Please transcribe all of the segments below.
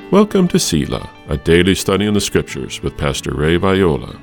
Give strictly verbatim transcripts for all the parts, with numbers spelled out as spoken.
Welcome to Selah, a daily study in the Scriptures with Pastor Ray Viola.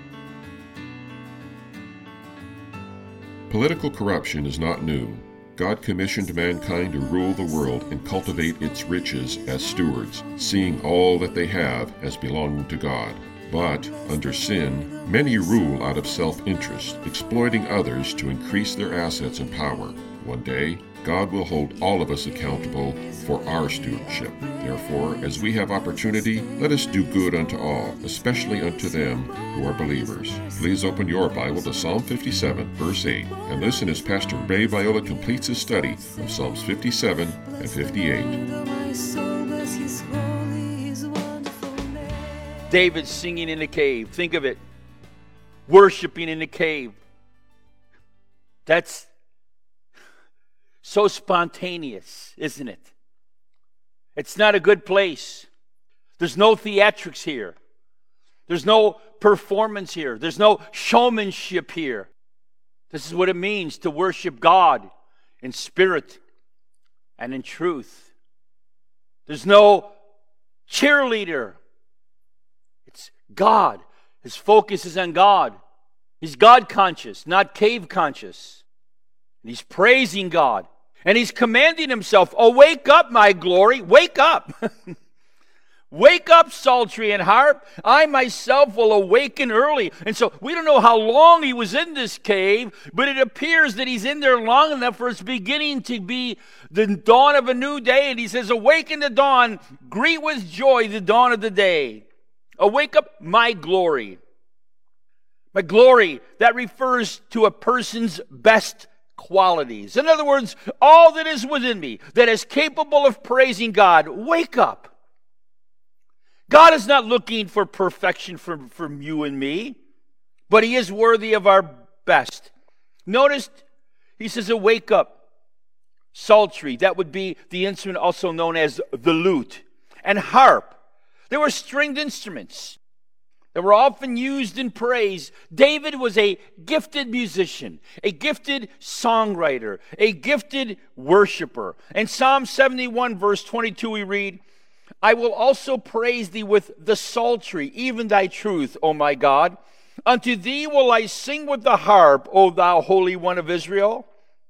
Political corruption is not new. God commissioned mankind to rule the world and cultivate its riches as stewards, seeing all that they have as belonging to God. But, under sin, many rule out of self-interest, exploiting others to increase their assets and power. One day, God will hold all of us accountable for our stewardship. Therefore, as we have opportunity, let us do good unto all, especially unto them who are believers. Please open your Bible to Psalm fifty-seven, verse eight, and listen as Pastor Ray Viola completes his study of Psalms fifty-seven and fifty-eight. David singing in the cave. Think of it. Worshiping in the cave. That's so spontaneous, isn't it? It's not a good place. There's no theatrics here. There's no performance here. There's no showmanship here. This is what it means to worship God in spirit and in truth. There's no cheerleader. It's God. His focus is on God. He's God conscious, not cave conscious. And he's praising God. And he's commanding himself, oh, wake up, my glory, wake up. Wake up, psaltery and harp. I myself will awaken early. And so we don't know how long he was in this cave, but it appears that he's in there long enough for it's beginning to be the dawn of a new day. And he says, awaken the dawn, greet with joy the dawn of the day. Awake up, my glory. My glory, that refers to a person's best qualities. In other words, all that is within me that is capable of praising God, wake up. God is not looking for perfection from, from you and me, but he is worthy of our best. Notice he says, wake up. Psaltery, that would be the instrument also known as the lute, and harp. They were stringed instruments that were often used in praise. David was a gifted musician, a gifted songwriter, a gifted worshiper. In Psalm seventy-one, verse twenty-two, we read, I will also praise thee with the psaltery, even thy truth, O my God. Unto thee will I sing with the harp, O thou Holy One of Israel.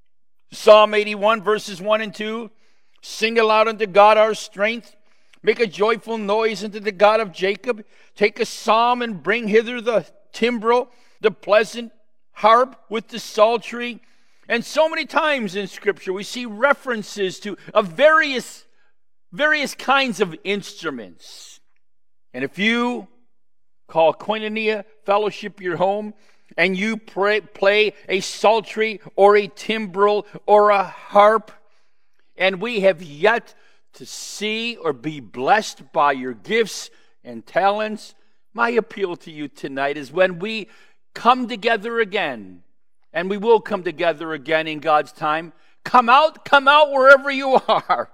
Psalm eighty-one, verses one and two, sing aloud unto God our strength. Make a joyful noise unto the God of Jacob. Take a psalm and bring hither the timbrel, the pleasant harp with the psaltery. And so many times in Scripture we see references to a various, various kinds of instruments. And if you call Koinonia Fellowship your home, and you pray, play a psaltery or a timbrel or a harp, and we have yet to see or be blessed by your gifts and talents, my appeal to you tonight is when we come together again, and we will come together again in God's time, come out, come out wherever you are.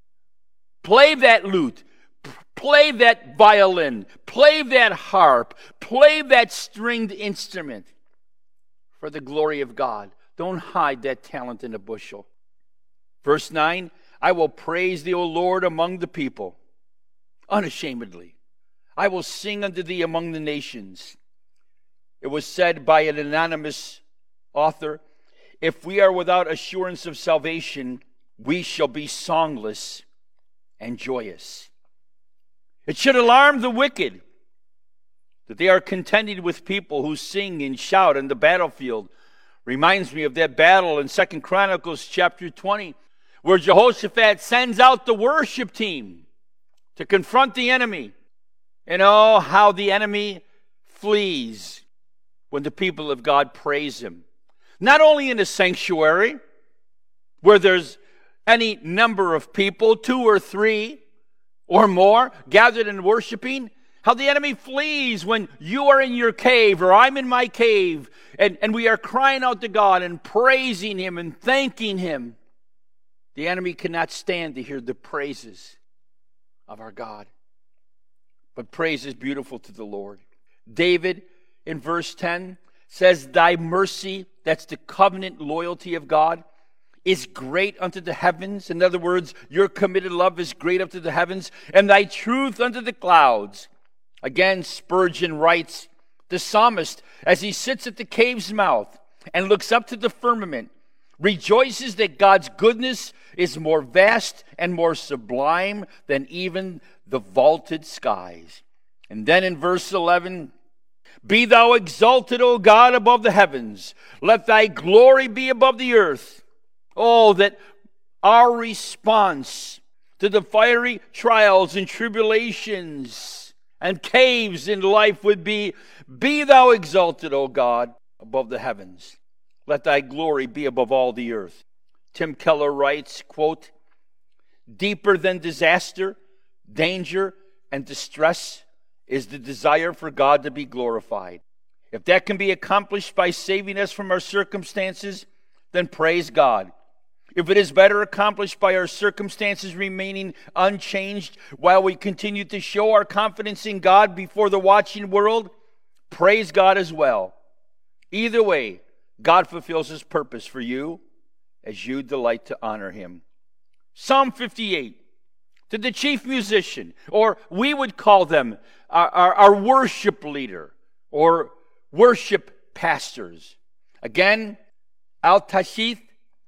Play that lute, play that violin, play that harp, play that stringed instrument for the glory of God. Don't hide that talent in a bushel. Verse nine, I will praise thee, O Lord, among the people, unashamedly. I will sing unto thee among the nations. It was said by an anonymous author, if we are without assurance of salvation, we shall be songless and joyous. It should alarm the wicked that they are contending with people who sing and shout on the battlefield. Reminds me of that battle in Second Chronicles chapter twenty, where Jehoshaphat sends out the worship team to confront the enemy. And oh, how the enemy flees when the people of God praise him. Not only in the sanctuary, where there's any number of people, two or three or more, gathered and worshiping, how the enemy flees when you are in your cave or I'm in my cave, and, and we are crying out to God and praising him and thanking him. The enemy cannot stand to hear the praises of our God. But praise is beautiful to the Lord. David, in verse ten, says, thy mercy, that's the covenant loyalty of God, is great unto the heavens. In other words, your committed love is great unto the heavens, and thy truth unto the clouds. Again, Spurgeon writes, the psalmist, as he sits at the cave's mouth and looks up to the firmament, rejoices that God's goodness is more vast and more sublime than even the vaulted skies. And then in verse eleven, be thou exalted, O God, above the heavens. Let thy glory be above the earth. Oh, that our response to the fiery trials and tribulations and caves in life would be, be thou exalted, O God, above the heavens. Let thy glory be above all the earth. Tim Keller writes, quote, deeper than disaster, danger, and distress is the desire for God to be glorified. If that can be accomplished by saving us from our circumstances, then praise God. If it is better accomplished by our circumstances remaining unchanged while we continue to show our confidence in God before the watching world, praise God as well. Either way, God fulfills his purpose for you as you delight to honor him. Psalm fifty-eight, to the chief musician, or we would call them our, our, our worship leader or worship pastors. Again, Al-Tashith,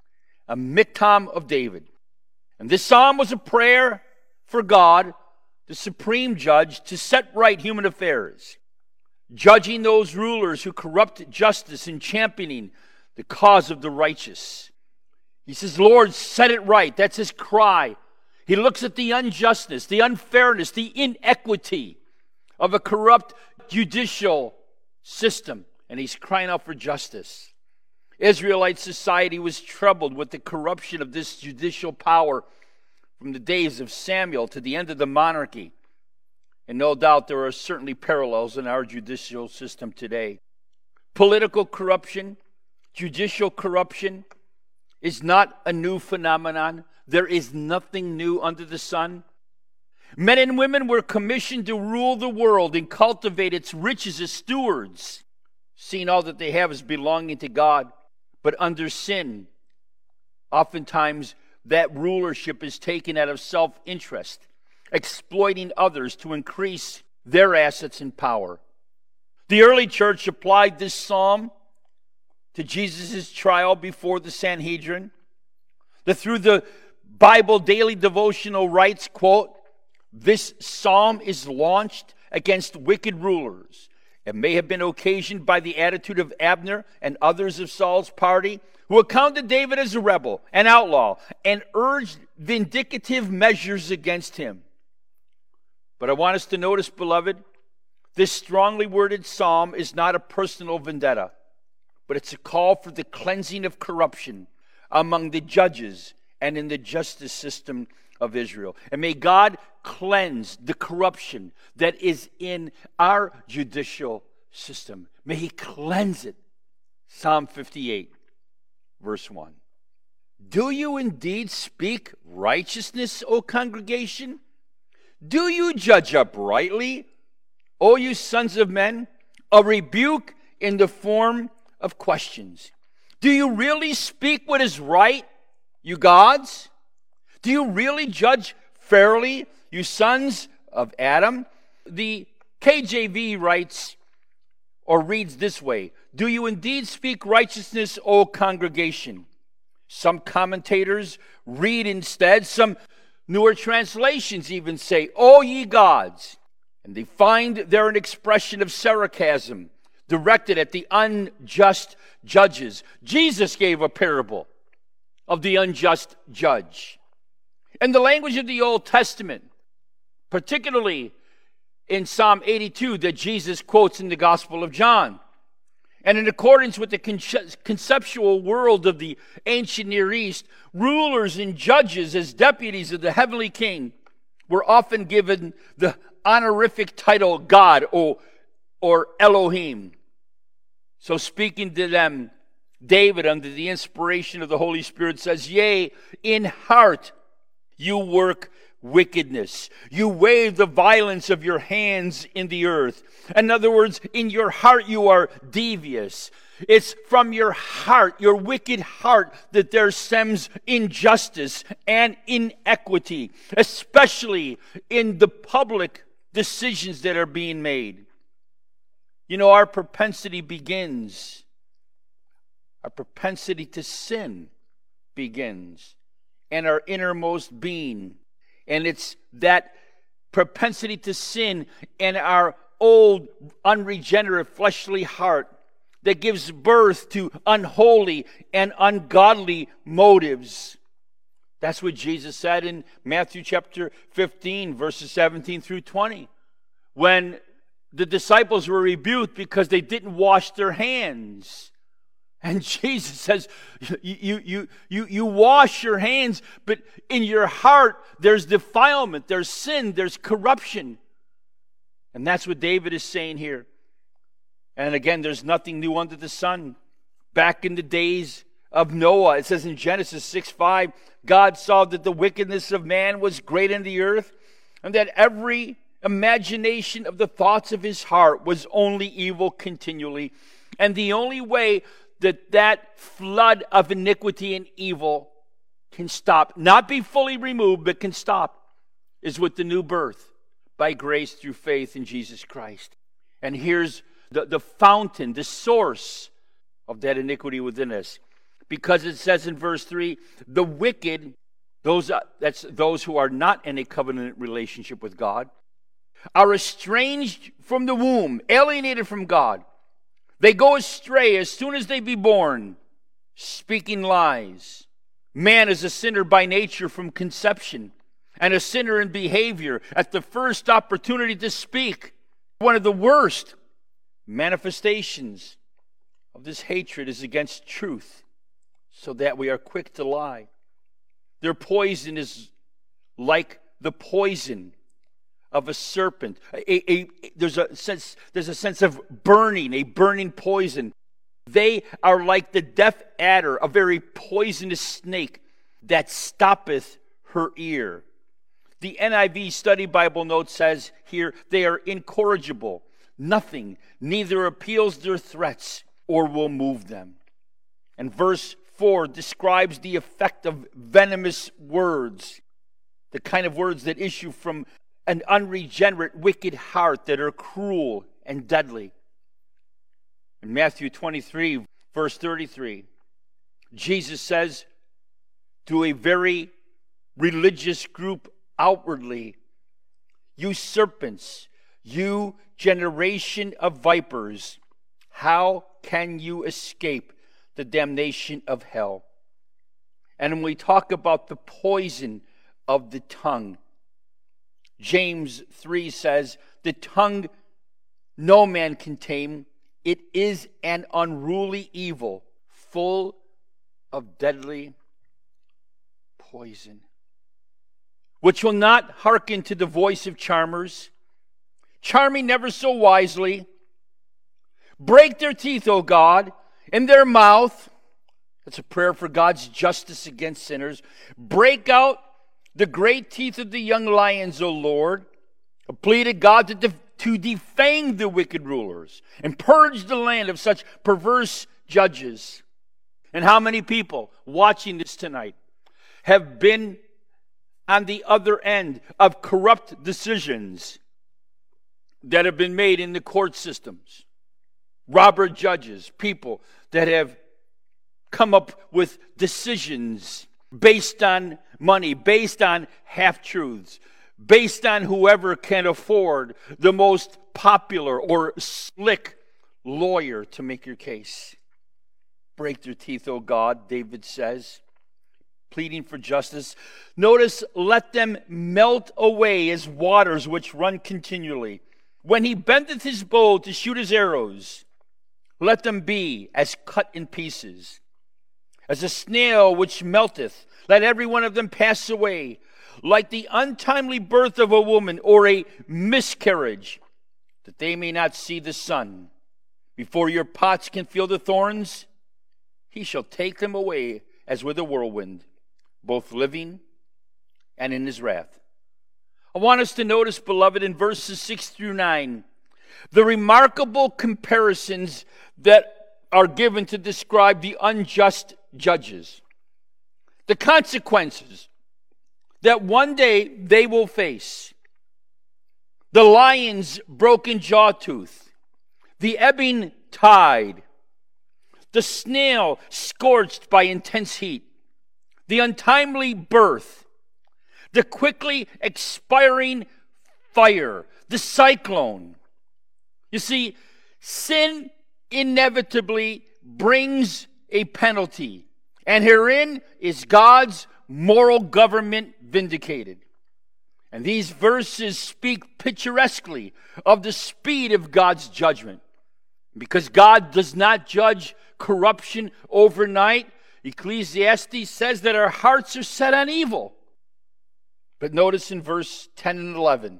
a miktam of David. And this psalm was a prayer for God, the supreme judge, to set right human affairs, judging those rulers who corrupt justice and championing the cause of the righteous. He says, Lord, set it right. That's his cry. He looks at the unjustness, the unfairness, the inequity of a corrupt judicial system, and he's crying out for justice. Israelite society was troubled with the corruption of this judicial power from the days of Samuel to the end of the monarchy. And no doubt there are certainly parallels in our judicial system today. Political corruption, judicial corruption is not a new phenomenon. There is nothing new under the sun. Men and women were commissioned to rule the world and cultivate its riches as stewards, seeing all that they have as belonging to God. But under sin, oftentimes that rulership is taken out of self-interest, exploiting others to increase their assets and power. The early church applied this psalm to Jesus' trial before the Sanhedrin. The, through the Bible daily devotional writes, quote, this psalm is launched against wicked rulers. It may have been occasioned by the attitude of Abner and others of Saul's party, who accounted David as a rebel, an outlaw, and urged vindicative measures against him. But I want us to notice, beloved, this strongly worded psalm is not a personal vendetta, but it's a call for the cleansing of corruption among the judges and in the justice system of Israel. And may God cleanse the corruption that is in our judicial system. May he cleanse it. Psalm fifty-eight, verse one. Do you indeed speak righteousness, O congregation? Do you judge uprightly, O you sons of men? A rebuke in the form of questions. Do you really speak what is right, you gods? Do you really judge fairly, you sons of Adam? The K J V writes or reads this way, do you indeed speak righteousness, O congregation? Some commentators read instead, some newer translations even say, O ye gods. And they find there an expression of sarcasm directed at the unjust judges. Jesus gave a parable of the unjust judge. In the language of the Old Testament, particularly in Psalm eighty-two that Jesus quotes in the Gospel of John, and in accordance with the conceptual world of the ancient Near East, rulers and judges as deputies of the heavenly king were often given the honorific title God or, or Elohim. So speaking to them, David, under the inspiration of the Holy Spirit, says, yea, in heart you work wickedness. You wave the violence of your hands in the earth. In other words, in your heart you are devious. It's from your heart, your wicked heart, that there stems injustice and inequity, especially in the public decisions that are being made. You know, our propensity begins, our propensity to sin begins, and our innermost being. And it's that propensity to sin and our old, unregenerate, fleshly heart that gives birth to unholy and ungodly motives. That's what Jesus said in Matthew chapter fifteen, verses seventeen through twenty, when the disciples were rebuked because they didn't wash their hands. And Jesus says, you, you, you, you wash your hands, but in your heart there's defilement, there's sin, there's corruption. And that's what David is saying here. And again, there's nothing new under the sun. Back in the days of Noah, it says in Genesis six five, God saw that the wickedness of man was great in the earth, and that every imagination of the thoughts of his heart was only evil continually. And the only way that that flood of iniquity and evil can stop, not be fully removed, but can stop, is with the new birth by grace through faith in Jesus Christ. And here's the, the fountain, the source of that iniquity within us. Because it says in verse three, the wicked, those uh, that's those who are not in a covenant relationship with God, are estranged from the womb, alienated from God. They go astray as soon as they be born, speaking lies. Man is a sinner by nature from conception, and a sinner in behavior at the first opportunity to speak. One of the worst manifestations of this hatred is against truth, so that we are quick to lie. Their poison is like the poison of a serpent. A, a, there's a sense, there's a sense of burning, a burning poison. They are like the deaf adder, a very poisonous snake that stoppeth her ear. The N I V Study Bible note says here, they are incorrigible. Nothing neither appeals their threats or will move them. And verse four describes the effect of venomous words, the kind of words that issue from an unregenerate, wicked heart that are cruel and deadly. In Matthew twenty-three, verse thirty-three, Jesus says to a very religious group outwardly, "You serpents, you generation of vipers, how can you escape the damnation of hell?" And when we talk about the poison of the tongue, James three says, the tongue no man can tame. It is an unruly evil, full of deadly poison, which will not hearken to the voice of charmers, charming never so wisely. Break their teeth, O God, in their mouth. That's a prayer for God's justice against sinners. Break out the great teeth of the young lions, O Lord. A plea to God to, def- to defang the wicked rulers and purge the land of such perverse judges. And how many people watching this tonight have been on the other end of corrupt decisions that have been made in the court systems? Robber judges, people that have come up with decisions based on money, based on half-truths, based on whoever can afford the most popular or slick lawyer to make your case. Break their teeth, O God, David says, pleading for justice. Notice, let them melt away as waters which run continually. When he bendeth his bow to shoot his arrows, let them be as cut in pieces. As a snail which melteth, let every one of them pass away. Like the untimely birth of a woman, or a miscarriage, that they may not see the sun. Before your pots can feel the thorns, he shall take them away as with a whirlwind, both living and in his wrath. I want us to notice, beloved, in verses six through nine, the remarkable comparisons that are given to describe the unjust judges, the consequences that one day they will face, the lion's broken jaw tooth, the ebbing tide, the snail scorched by intense heat, the untimely birth, the quickly expiring fire, the cyclone. You see, sin inevitably brings a penalty, and herein is God's moral government vindicated. And these verses speak picturesquely of the speed of God's judgment. Because God does not judge corruption overnight, Ecclesiastes says that our hearts are set on evil. But notice in verse ten and eleven,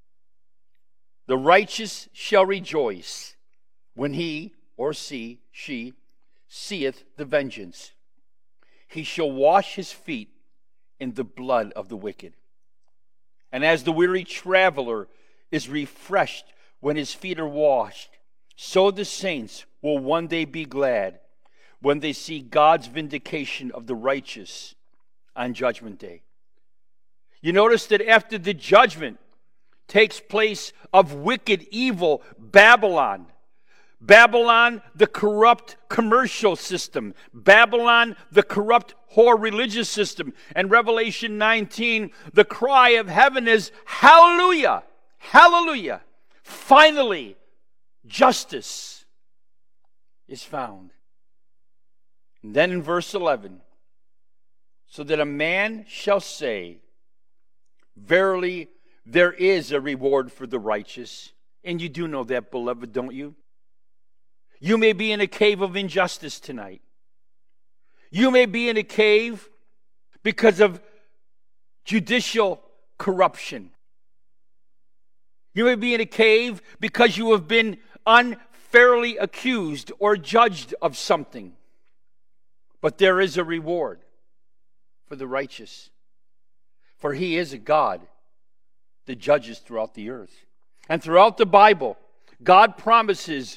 the righteous shall rejoice when he, or she, she, seeth the vengeance. He shall wash his feet in the blood of the wicked. And as the weary traveler is refreshed when his feet are washed, so the saints will one day be glad when they see God's vindication of the righteous on Judgment Day. You notice that after the judgment takes place of wicked, evil Babylon, Babylon, the corrupt commercial system, Babylon, the corrupt whore religious system, and Revelation nineteen, the cry of heaven is, hallelujah, hallelujah. Finally, justice is found. And then in verse eleven, so that a man shall say, verily, there is a reward for the righteous. And you do know that, beloved, don't you? You may be in a cave of injustice tonight. You may be in a cave because of judicial corruption. You may be in a cave because you have been unfairly accused or judged of something. But there is a reward for the righteous. For he is a God that judges throughout the earth. And throughout the Bible, God promises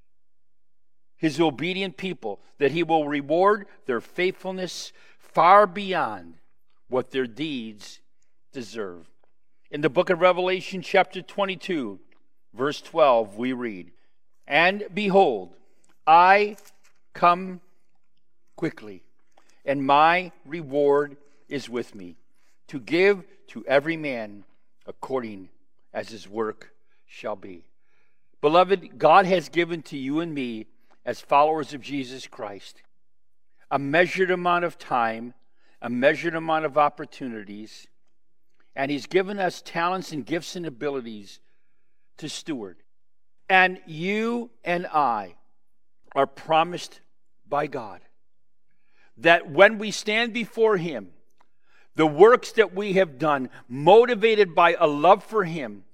his obedient people that he will reward their faithfulness far beyond what their deeds deserve. In the book of Revelation, chapter twenty-two, verse twelve, we read, and behold, I come quickly, and my reward is with me, to give to every man according as his work shall be. Beloved, God has given to you and me, as followers of Jesus Christ, a measured amount of time, a measured amount of opportunities, and he's given us talents and gifts and abilities to steward. And you and I are promised by God that when we stand before him, the works that we have done, motivated by a love for him,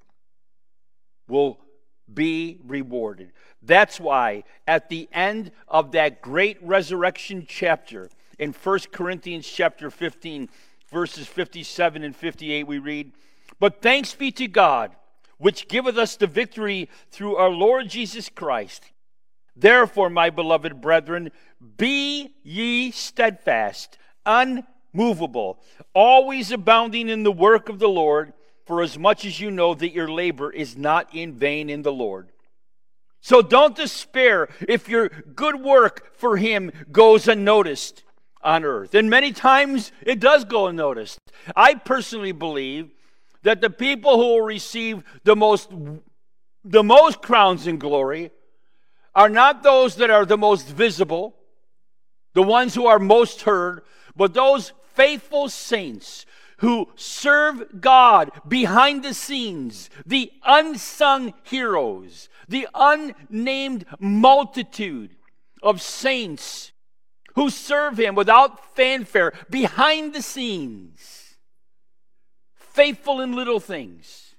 will be rewarded. That's why at the end of that great resurrection chapter in First Corinthians chapter fifteen, verses fifty-seven and fifty-eight, we read, but thanks be to God, which giveth us the victory through our Lord Jesus Christ. Therefore, my beloved brethren, be ye steadfast, unmovable, always abounding in the work of the Lord, for as much as you know that your labor is not in vain in the Lord. So don't despair if your good work for him goes unnoticed on earth. And many times it does go unnoticed. I personally believe that the people who will receive the most, the most crowns in glory are not those that are the most visible, the ones who are most heard, but those faithful saints who serve God behind the scenes, the unsung heroes, the unnamed multitude of saints who serve him without fanfare behind the scenes, faithful in little things,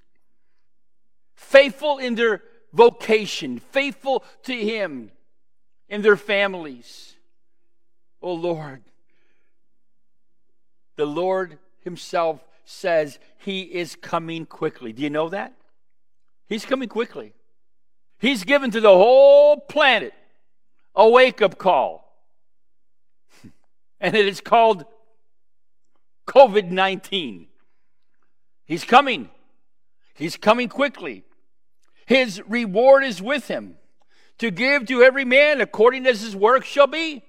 faithful in their vocation, faithful to him in their families. Oh Lord, the Lord himself says he is coming quickly. Do you know that? He's coming quickly. He's given to the whole planet a wake-up call. And it is called covid nineteen. He's coming. He's coming quickly. His reward is with him, to give to every man according as his work shall be.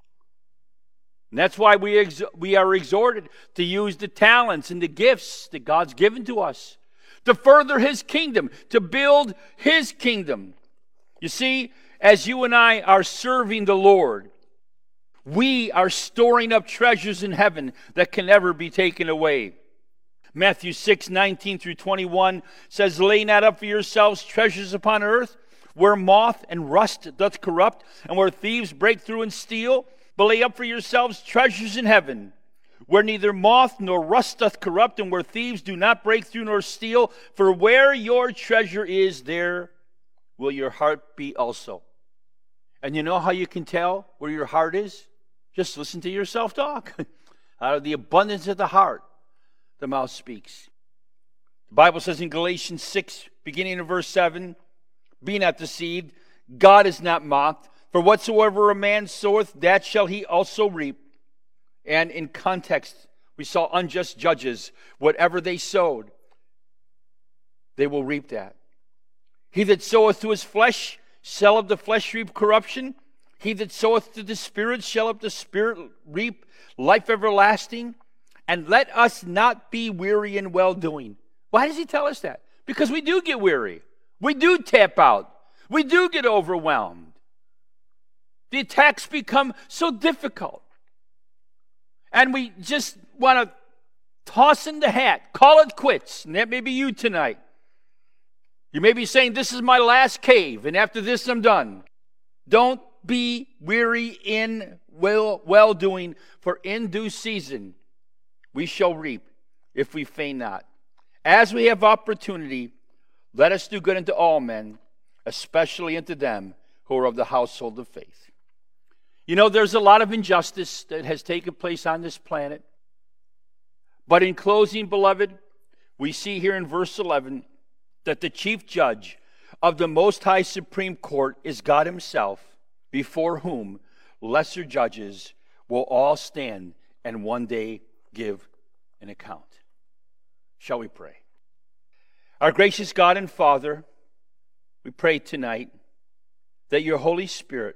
And that's why we, ex- we are exhorted to use the talents and the gifts that God's given to us to further his kingdom, to build his kingdom. You see, as you and I are serving the Lord, we are storing up treasures in heaven that can never be taken away. Matthew six, nineteen through twenty-one says, lay not up for yourselves treasures upon earth, where moth and rust doth corrupt, and where thieves break through and steal. But lay up for yourselves treasures in heaven, where neither moth nor rust doth corrupt, and where thieves do not break through nor steal. For where your treasure is, there will your heart be also. And you know how you can tell where your heart is? Just listen to yourself talk. Out of the abundance of the heart, the mouth speaks. The Bible says in Galatians six, beginning in verse seven, be not deceived, God is not mocked. For whatsoever a man soweth, that shall he also reap. And in context, we saw unjust judges. Whatever they sowed, they will reap that. He that soweth to his flesh shall of the flesh reap corruption. He that soweth to the Spirit shall of the Spirit reap life everlasting. And let us not be weary in well-doing. Why does he tell us that? Because we do get weary. We do tap out. We do get overwhelmed. The attacks become so difficult. And we just want to toss in the hat, call it quits. And that may be you tonight. You may be saying, this is my last cave, and after this I'm done. Don't be weary in well, well-doing, for in due season we shall reap if we faint not. As we have opportunity, let us do good unto all men, especially unto them who are of the household of faith. You know, there's a lot of injustice that has taken place on this planet. But in closing, beloved, we see here in verse eleven that the chief judge of the Most High Supreme Court is God himself, before whom lesser judges will all stand and one day give an account. Shall we pray? Our gracious God and Father, we pray tonight that your Holy Spirit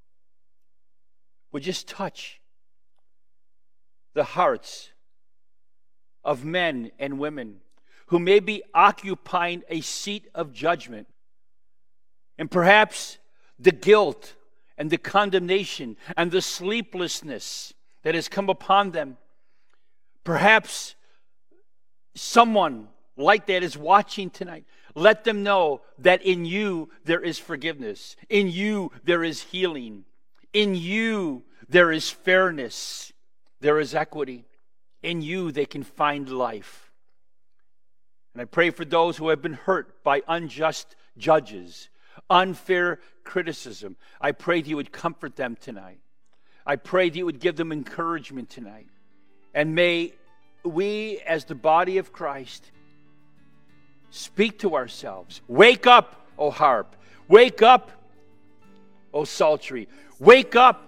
would just touch the hearts of men and women who may be occupying a seat of judgment. And perhaps the guilt and the condemnation and the sleeplessness that has come upon them. Perhaps someone like that is watching tonight. Let them know that in you there is forgiveness. In you there is healing. In you there is fairness. There is equity. In you they can find life. And I pray for those who have been hurt by unjust judges, unfair criticism. I pray that you would comfort them tonight. I pray that you would give them encouragement tonight. And may we, as the body of Christ, speak to ourselves. Wake up, O harp. Wake up, O psaltery. Wake up.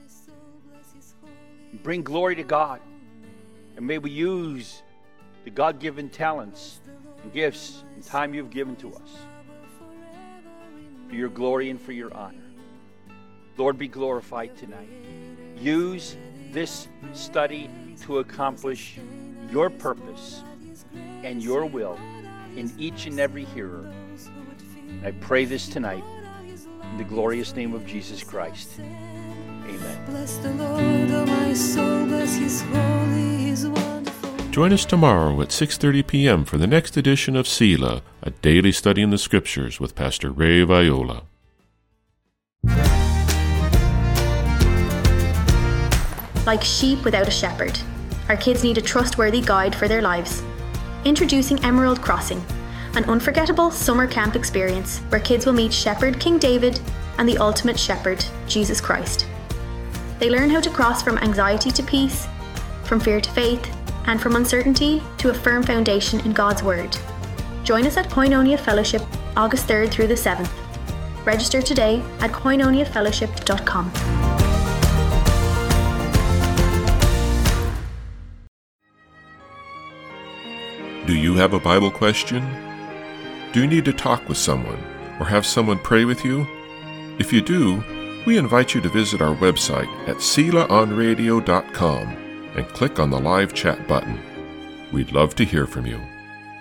Bring glory to God. And may we use the God-given talents and gifts and time you've given to us for your glory and for your honor. Lord, be glorified tonight. Use this study to accomplish your purpose and your will in each and every hearer. And I pray this tonight in the glorious name of Jesus Christ. Amen. Bless the Lord, oh my soul, bless his holy, his wonderful. Join us tomorrow at six thirty p.m. for the next edition of Selah, a daily study in the Scriptures with Pastor Ray Viola. Like sheep without a shepherd, our kids need a trustworthy guide for their lives. Introducing Emerald Crossing, an unforgettable summer camp experience where kids will meet Shepherd King David and the ultimate shepherd, Jesus Christ. They learn how to cross from anxiety to peace, from fear to faith, and from uncertainty to a firm foundation in God's Word. Join us at Koinonia Fellowship August third through the seventh. Register today at koinonia fellowship dot com. Do you have a Bible question? Do you need to talk with someone or have someone pray with you? If you do, we invite you to visit our website at sela on radio dot com and click on the live chat button. We'd love to hear from you.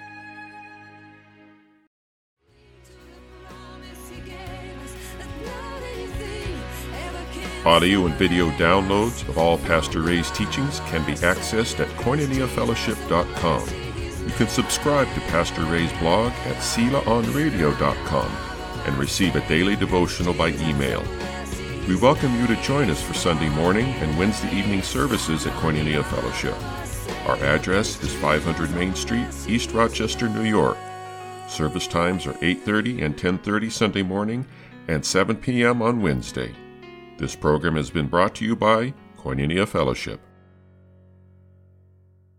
Audio and video downloads of all Pastor Ray's teachings can be accessed at koinonia fellowship dot com. You can subscribe to Pastor Ray's blog at sela on radio dot com and receive a daily devotional by email. We welcome you to join us for Sunday morning and Wednesday evening services at Koinonia Fellowship. Our address is five hundred Main Street, East Rochester, New York. Service times are eight thirty and ten thirty Sunday morning and seven p.m. on Wednesday. This program has been brought to you by Koinonia Fellowship.